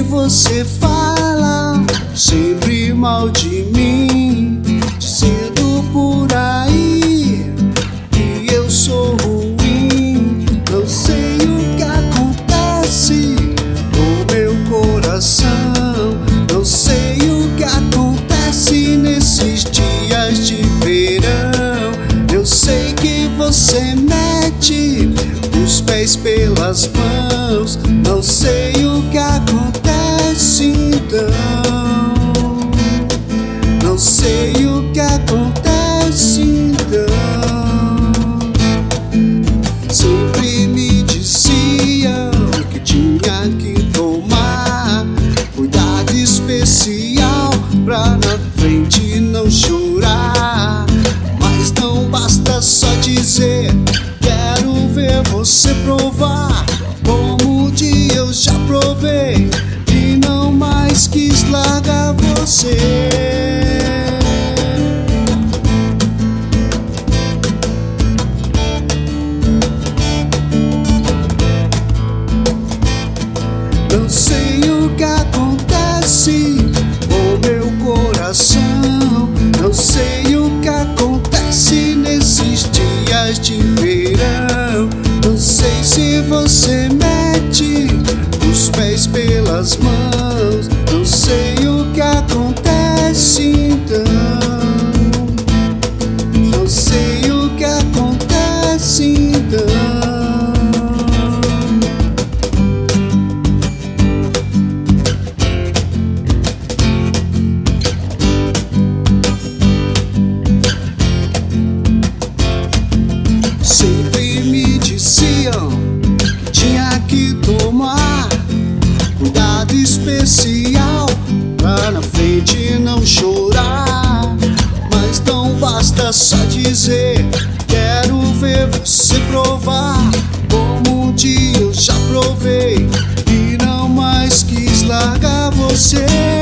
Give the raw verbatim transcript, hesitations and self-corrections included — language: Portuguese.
você fala sempre mal de mim, dizendo por aí que eu sou ruim. Não sei o que acontece no meu coração, não sei o que acontece nesses dias de verão. Eu sei que você mete os pés pelas mãos, não sei o que acontece então, não sei o que acontece então. Sempre me diziam que tinha que tomar cuidado especial pra na frente não chorar, mas não basta só dizer, quero ver você provar como um dia eu já provei e não mais quis largar você. Não sei o que acontece com meu coração, não sei o que acontece nesses dias de verão. Não sei se você mete os pés pelas mãos, não sei o que acontece então, não sei o que acontece então. Sempre me diziam que tinha que tomar cuidado especial pra na frente não chorar, mas não basta só dizer, quero ver você provar como um dia eu já provei e não mais quis largar você.